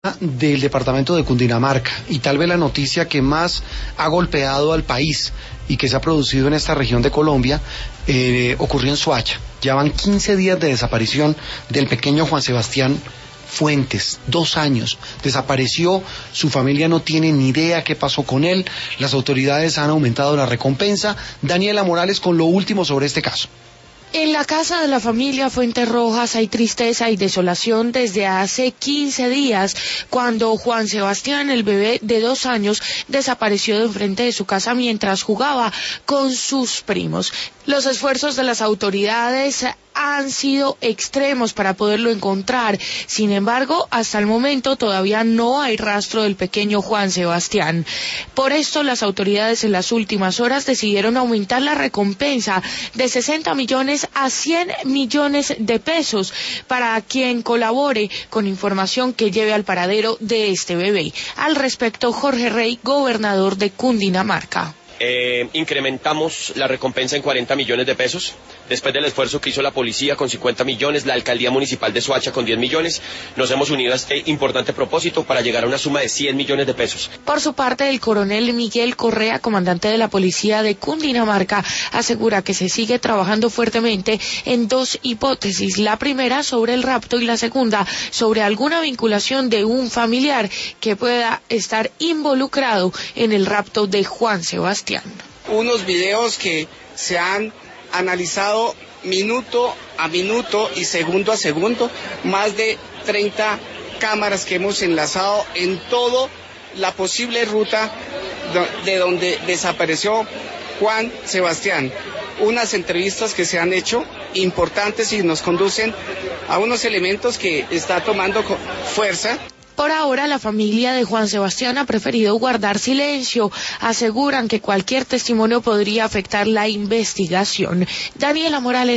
Del departamento de Cundinamarca y tal vez la noticia que más ha golpeado al país y que se ha producido en esta región de Colombia ocurrió en Soacha. Ya van 15 días de desaparición del pequeño Juan Sebastián Fuentes, 2 años. Desapareció, su familia no tiene ni idea qué pasó con él, las autoridades han aumentado la recompensa. Daniela Morales con lo último sobre este caso. En la casa de la familia Fuentes Rojas hay tristeza y desolación desde hace 15 días, cuando Juan Sebastián, el bebé de 2 años, desapareció de enfrente de su casa mientras jugaba con sus primos. Los esfuerzos de las autoridades han sido extremos para poderlo encontrar. Sin embargo, hasta el momento todavía no hay rastro del pequeño Juan Sebastián. Por esto, las autoridades en las últimas horas decidieron aumentar la recompensa de 60 millones a 100 millones de pesos para quien colabore con información que lleve al paradero de este bebé. Al respecto, Jorge Rey, gobernador de Cundinamarca. Incrementamos la recompensa en 40 millones de pesos, después del esfuerzo que hizo la policía con 50 millones, la alcaldía municipal de Soacha con 10 millones, nos hemos unido a este importante propósito para llegar a una suma de 100 millones de pesos. Por su parte, el coronel Miguel Correa, comandante de la policía de Cundinamarca, asegura que se sigue trabajando fuertemente en 2 hipótesis, la primera sobre el rapto y la segunda sobre alguna vinculación de un familiar que pueda estar involucrado en el rapto de Juan Sebastián. Unos videos que se han analizado minuto a minuto y segundo a segundo, más de 30 cámaras que hemos enlazado en toda la posible ruta de donde desapareció Juan Sebastián. Unas entrevistas que se han hecho importantes y nos conducen a unos elementos que está tomando fuerza. Por ahora, la familia de Juan Sebastián ha preferido guardar silencio. Aseguran que cualquier testimonio podría afectar la investigación. Daniela Morales.